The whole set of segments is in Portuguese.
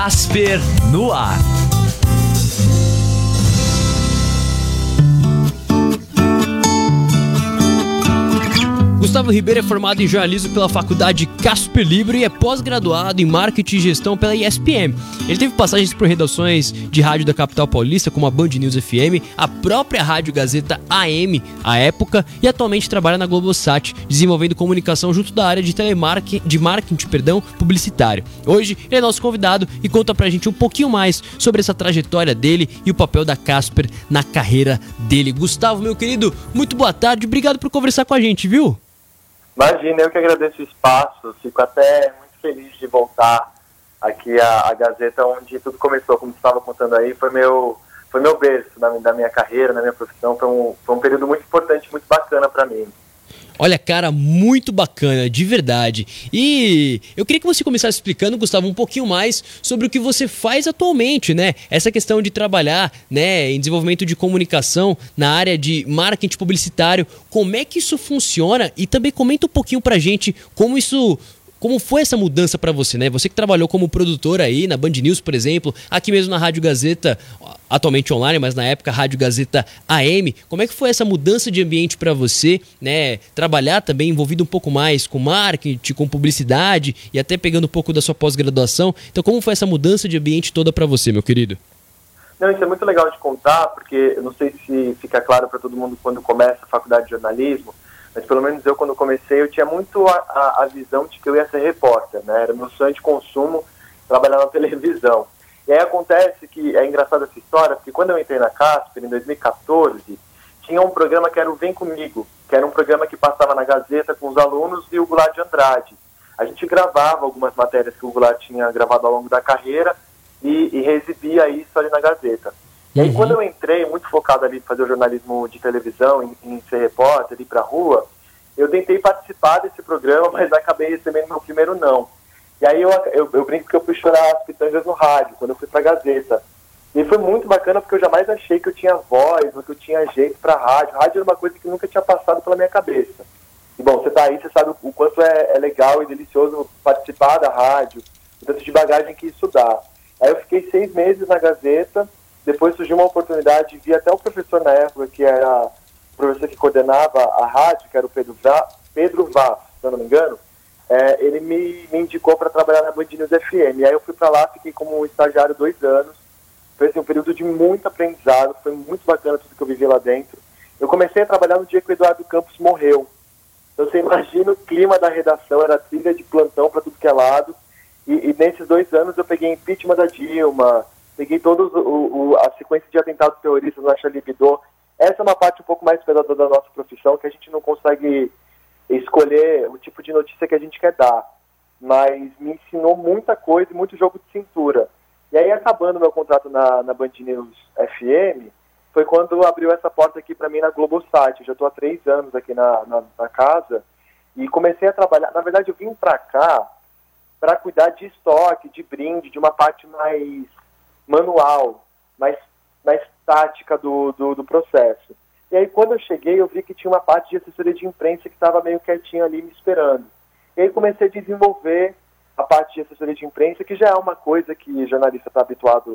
Casper no ar. Gustavo Ribeiro é formado em jornalismo pela Faculdade Casper Libero e é pós-graduado em marketing e gestão pela ESPM. Ele teve passagens por redações de rádio da capital paulista, como a Band News FM, a própria Rádio Gazeta AM, à época, e atualmente trabalha na Globosat, desenvolvendo comunicação junto da área de marketing publicitário. Hoje, ele é nosso convidado e conta pra gente um pouquinho mais sobre essa trajetória dele e o papel da Casper na carreira dele. Gustavo, meu querido, muito boa tarde, obrigado por conversar com a gente, viu? Imagina, eu que agradeço o espaço, fico até muito feliz de voltar aqui à Gazeta, onde tudo começou, como você estava contando aí, foi meu berço da minha carreira, da minha profissão, foi um período muito importante, muito bacana para mim. Olha, cara, muito bacana, de verdade. E eu queria que você começasse explicando, Gustavo, um pouquinho mais sobre o que você faz atualmente, né? Essa questão de trabalhar, né, em desenvolvimento de comunicação na área de marketing publicitário. Como é que isso funciona? E também comenta um pouquinho pra gente como foi essa mudança para você, né? Você que trabalhou como produtor aí na Band News, por exemplo, aqui mesmo na Rádio Gazeta, atualmente online, mas na época Rádio Gazeta AM. Como é que foi essa mudança de ambiente para você, né? Trabalhar também envolvido um pouco mais com marketing, com publicidade e até pegando um pouco da sua pós-graduação. Então, como foi essa mudança de ambiente toda para você, meu querido? Não, isso é muito legal de contar, porque eu não sei se fica claro para todo mundo quando começa a faculdade de jornalismo, mas pelo menos eu, quando comecei, eu tinha muito a visão de que eu ia ser repórter, né? Era meu sonho de consumo, trabalhar na televisão. E aí acontece que, é engraçada essa história, porque quando eu entrei na Casper, em 2014, tinha um programa que era o Vem Comigo, que era um programa que passava na Gazeta com os alunos e o Goulart de Andrade. A gente gravava algumas matérias que o Goulart tinha gravado ao longo da carreira e reexibia isso ali na Gazeta. E aí, quando eu entrei, muito focado ali em fazer o jornalismo de televisão, em ser repórter, ir pra rua, eu tentei participar desse programa, mas acabei recebendo meu primeiro não. E aí eu brinco que eu fui chorar as pitangas no rádio, quando eu fui pra Gazeta. E foi muito bacana, porque eu jamais achei que eu tinha voz, ou que eu tinha jeito pra rádio. Rádio era uma coisa que nunca tinha passado pela minha cabeça. E bom, você tá aí, você sabe o quanto é legal e delicioso participar da rádio, o tanto de bagagem que isso dá. Aí eu fiquei 6 meses na Gazeta. Depois surgiu uma oportunidade, vi até o professor na época, que era o professor que coordenava a rádio, que era o Pedro Vaz, se eu não me engano, ele me indicou para trabalhar na Band News FM. E aí eu fui para lá, fiquei como estagiário 2 anos, foi assim, um período de muito aprendizado, foi muito bacana tudo que eu vivi lá dentro. Eu comecei a trabalhar no dia que o Eduardo Campos morreu. Então você imagina o clima da redação, era trilha de plantão para tudo que é lado, e nesses 2 anos eu peguei impeachment da Dilma, peguei toda a sequência de atentados terroristas na Charlie Hebdo. Essa é uma parte um pouco mais pesada da nossa profissão, que a gente não consegue escolher o tipo de notícia que a gente quer dar. Mas me ensinou muita coisa e muito jogo de cintura. E aí, acabando meu contrato na Band News FM, foi quando abriu essa porta aqui para mim na Globosat. Eu já estou há 3 anos aqui na casa e comecei a trabalhar. Na verdade, eu vim para cá para cuidar de estoque, de brinde, de uma parte mais manual, mais tática do processo. E aí, quando eu cheguei, eu vi que tinha uma parte de assessoria de imprensa que estava meio quietinha ali me esperando. E aí comecei a desenvolver a parte de assessoria de imprensa, que já é uma coisa que jornalista está habituado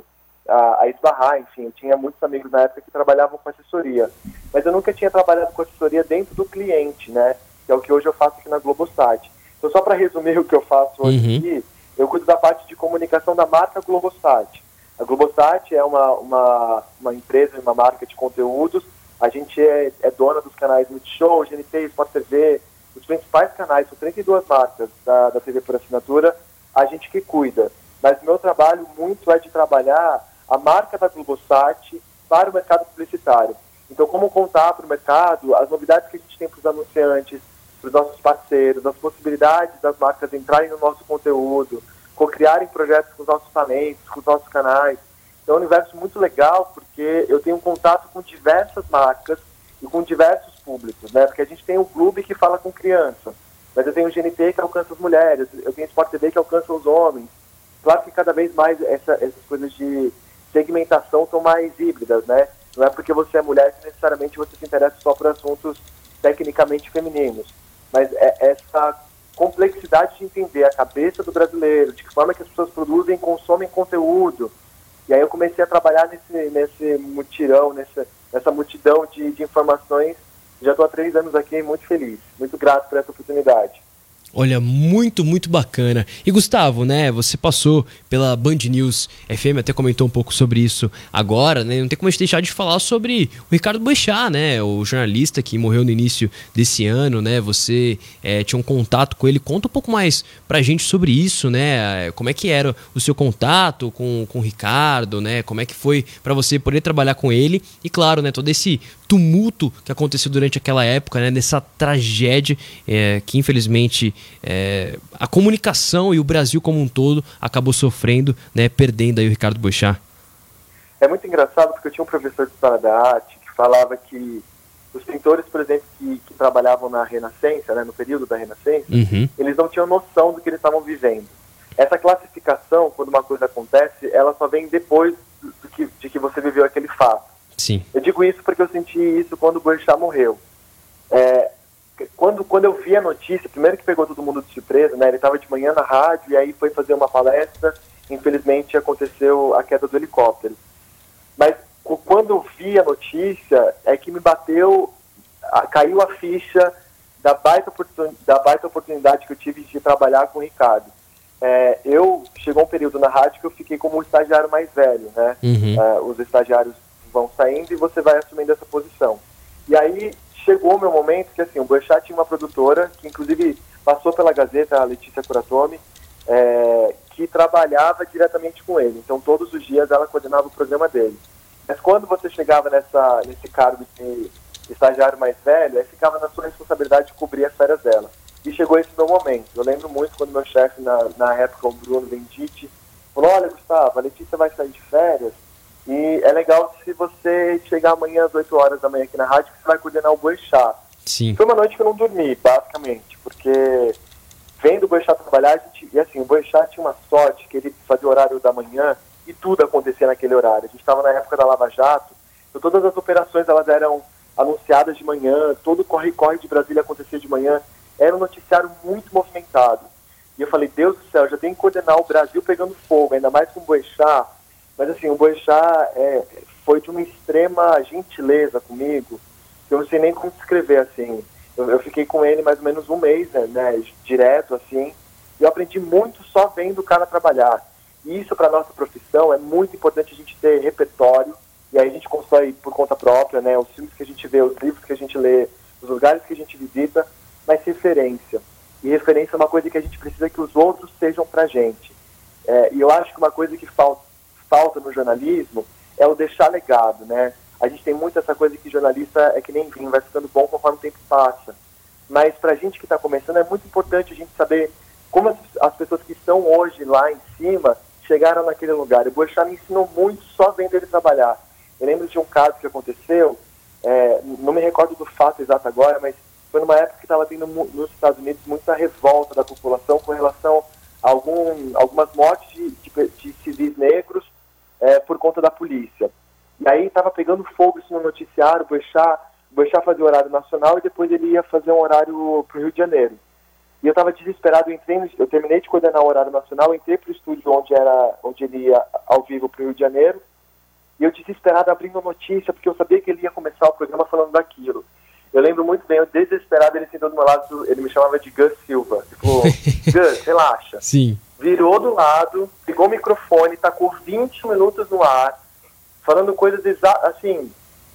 a esbarrar. Enfim, eu tinha muitos amigos na época que trabalhavam com assessoria, mas eu nunca tinha trabalhado com assessoria dentro do cliente, né? Que é o que hoje eu faço aqui na Globosat. Então, só para resumir o que eu faço hoje aqui, eu cuido da parte de comunicação da marca Globosat. A Globosat é uma empresa, uma marca de conteúdos. A gente é dona dos canais Multishow, GNT, Sport TV, os principais canais, são 32 marcas da TV por assinatura, a gente que cuida. Mas o meu trabalho muito é de trabalhar a marca da Globosat para o mercado publicitário. Então, como contar para o mercado as novidades que a gente tem para os anunciantes, para os nossos parceiros, as possibilidades das marcas entrarem no nosso conteúdo, co-criarem projetos com os nossos talentos, com os nossos canais. Então é um universo muito legal, porque eu tenho contato com diversas marcas e com diversos públicos, né? Porque a gente tem um clube que fala com criança, mas eu tenho o GNT que alcança as mulheres, eu tenho o Sport TV que alcança os homens. Claro que cada vez mais essas coisas de segmentação são mais híbridas, né? Não é porque você é mulher que necessariamente você se interessa só por assuntos tecnicamente femininos. Mas essa complexidade de entender a cabeça do brasileiro, de que forma que as pessoas produzem e consomem conteúdo. E aí eu comecei a trabalhar nesse mutirão, nessa multidão de informações. Já estou há 3 anos aqui, muito feliz, muito grato por essa oportunidade. Olha, muito, muito bacana. E Gustavo, né, você passou pela Band News FM, até comentou um pouco sobre isso agora, né? Não tem como a gente deixar de falar sobre o Ricardo Boechat, né, o jornalista que morreu no início desse ano, né? Você tinha um contato com ele. Conta um pouco mais pra gente sobre isso, né? Como é que era o seu contato com o Ricardo, né? Como é que foi pra você poder trabalhar com ele? E claro, né, todo esse tumulto que aconteceu durante aquela época, né, nessa tragédia que infelizmente a comunicação e o Brasil como um todo acabou sofrendo, né, perdendo aí o Ricardo Boechat. É muito engraçado porque eu tinha um professor de História da Arte que falava que os pintores, por exemplo, que trabalhavam na Renascença, né, no período da Renascença, eles não tinham noção do que eles estavam vivendo. Essa classificação, quando uma coisa acontece, ela só vem depois de que você viveu aquele fato. Sim. Eu digo isso porque eu senti isso quando o Boechat morreu. Quando eu vi a notícia, primeiro que pegou todo mundo de surpresa, né? Ele estava de manhã na rádio e aí foi fazer uma palestra. Infelizmente aconteceu a queda do helicóptero. Mas quando eu vi a notícia, é que me bateu, caiu a ficha da baita oportunidade que eu tive de trabalhar com o Ricardo. Chegou um período na rádio que eu fiquei como o estagiário mais velho, né? Os estagiários vão saindo e você vai assumindo essa posição. E aí chegou o meu momento que, assim, o Boechat tinha uma produtora, que inclusive passou pela Gazeta, a Letícia Curatome, que trabalhava diretamente com ele. Então, todos os dias ela coordenava o programa dele. Mas quando você chegava nesse cargo de estagiário mais velho, aí ficava na sua responsabilidade de cobrir as férias dela. E chegou esse meu momento. Eu lembro muito quando meu chefe, na época, o Bruno Venditti, falou: olha, Gustavo, a Letícia vai sair de férias, e é legal se você chegar amanhã às 8 horas da manhã aqui na rádio, que você vai coordenar o Boechat. Sim. Foi uma noite que eu não dormi, basicamente, porque vendo o Boechat trabalhar, e assim, o Boechat tinha uma sorte que ele fazia o horário da manhã e tudo acontecia naquele horário. A gente estava na época da Lava Jato, então todas as operações elas eram anunciadas de manhã, todo o corre-corre de Brasília acontecia de manhã, era um noticiário muito movimentado. E eu falei, Deus do céu, eu já tenho que coordenar o Brasil pegando fogo, ainda mais com o Boechat. Mas assim, o Boechat foi de uma extrema gentileza comigo, que eu não sei nem como descrever, assim. Eu fiquei com ele mais ou menos um mês, né, direto, assim, e eu aprendi muito só vendo o cara trabalhar. E isso, para nossa profissão, é muito importante a gente ter repertório, e aí a gente constrói por conta própria, né, os filmes que a gente vê, os livros que a gente lê, os lugares que a gente visita, mas referência. E referência é uma coisa que a gente precisa que os outros sejam pra gente. E eu acho que uma coisa que falta no jornalismo é o deixar legado, né? A gente tem muito essa coisa que jornalista é que nem vinho, vai ficando bom conforme o tempo passa. Mas pra gente que está começando é muito importante a gente saber como as pessoas que estão hoje lá em cima chegaram naquele lugar. O Boechat me ensinou muito só vendo ele trabalhar. Eu lembro de um caso que aconteceu, não me recordo do fato exato agora, mas foi numa época que estava tendo nos Estados Unidos muita revolta da população com relação a algumas mortes de civis negros por conta da polícia. E aí estava pegando fogo isso no noticiário, o Boechat fazia o horário nacional e depois ele ia fazer um horário para o Rio de Janeiro. E eu estava desesperado, eu terminei de coordenar o horário nacional, entrei para o estúdio onde ele ia ao vivo para o Rio de Janeiro, e eu desesperado abrindo a notícia, porque eu sabia que ele ia começar o programa falando daquilo. Eu lembro muito bem, eu desesperado, ele sentou do meu lado, ele me chamava de Gus Silva. Ele falou, Gus, relaxa. Sim. Virou do lado, pegou o microfone, tacou 20 minutos no ar, falando coisas assim,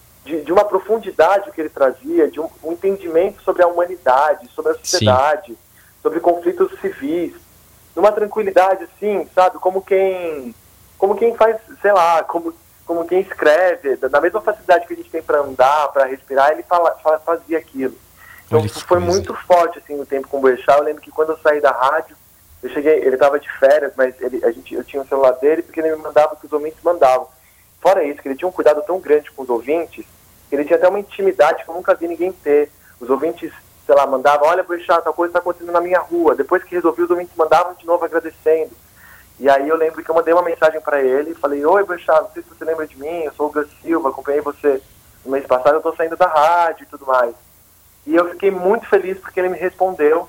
de uma profundidade que ele trazia, de um entendimento sobre a humanidade, sobre a sociedade, sim, sobre conflitos civis, numa tranquilidade assim, sabe, como quem faz, sei lá, como quem escreve, da mesma facilidade que a gente tem para andar, para respirar, ele fazia aquilo. Então foi muito forte assim o tempo com o Boechat. Eu lembro que quando eu saí da rádio, eu cheguei, ele estava de férias, mas eu tinha o celular dele porque ele me mandava o que os ouvintes mandavam. Fora isso, que ele tinha um cuidado tão grande com os ouvintes, que ele tinha até uma intimidade que eu nunca vi ninguém ter. Os ouvintes, sei lá, mandavam, olha, Boechat, tal coisa está acontecendo na minha rua. Depois que resolvi, os ouvintes mandavam de novo agradecendo. E aí eu lembro que eu mandei uma mensagem para ele, falei, oi, Boechat, não sei se você lembra de mim, eu sou o Gus Silva, acompanhei você no mês passado, eu estou saindo da rádio e tudo mais. E eu fiquei muito feliz porque ele me respondeu,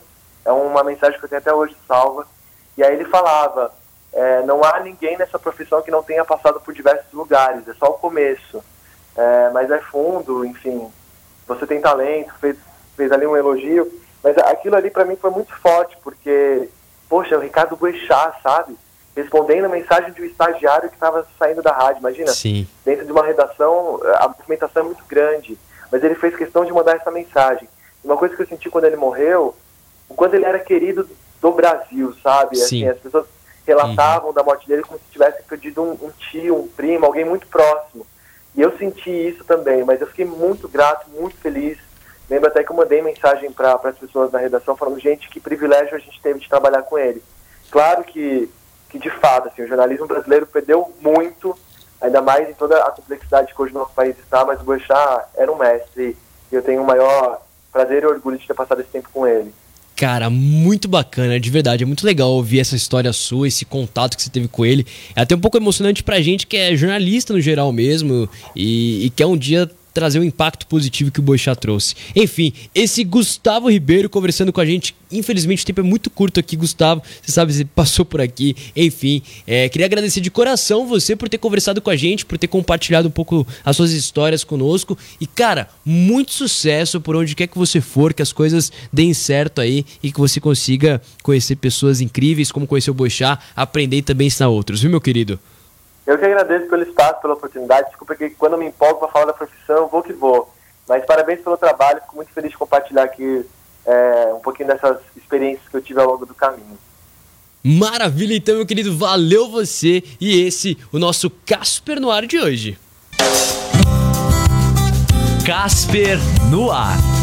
é uma mensagem que eu tenho até hoje salva. E aí ele falava, não há ninguém nessa profissão que não tenha passado por diversos lugares, é só o começo. Mas é fundo, enfim, você tem talento, fez ali um elogio, mas aquilo ali pra mim foi muito forte, porque, poxa, o Ricardo Boechat, sabe? Respondendo a mensagem de um estagiário que estava saindo da rádio, imagina, Sim. Dentro de uma redação, a movimentação é muito grande, mas ele fez questão de mandar essa mensagem. Uma coisa que eu senti quando ele morreu, o quanto ele era querido do Brasil, sabe? Assim, as pessoas relatavam da morte dele como se tivessem perdido um tio, um primo, alguém muito próximo. E eu senti isso também, mas eu fiquei muito grato, muito feliz. Lembro até que eu mandei mensagem para as pessoas da redação falando, gente, que privilégio a gente teve de trabalhar com ele. Claro que de fato, assim, o jornalismo brasileiro perdeu muito, ainda mais em toda a complexidade que hoje o nosso país está, mas o Boechat era um mestre e eu tenho o maior prazer e orgulho de ter passado esse tempo com ele. Cara, muito bacana, de verdade, é muito legal ouvir essa história sua, esse contato que você teve com ele. É até um pouco emocionante pra gente que é jornalista no geral mesmo e quer um dia trazer o impacto positivo que o Boechat trouxe. Enfim, esse Gustavo Ribeiro conversando com a gente. Infelizmente o tempo é muito curto aqui, Gustavo. Você sabe, você passou por aqui. Enfim, queria agradecer de coração você por ter conversado com a gente, por ter compartilhado um pouco as suas histórias conosco. E, cara, muito sucesso por onde quer que você for, que as coisas deem certo aí e que você consiga conhecer pessoas incríveis, como conhecer o Boechat, aprender e também ensinar outros, viu, meu querido? Eu que agradeço pelo espaço, pela oportunidade. Desculpa que quando eu me empolgo para falar da profissão, eu vou que vou. Mas parabéns pelo trabalho, fico muito feliz de compartilhar aqui um pouquinho dessas experiências que eu tive ao longo do caminho. Maravilha, então, meu querido, valeu você. E esse, o nosso Casper no Ar de hoje. Casper no Ar.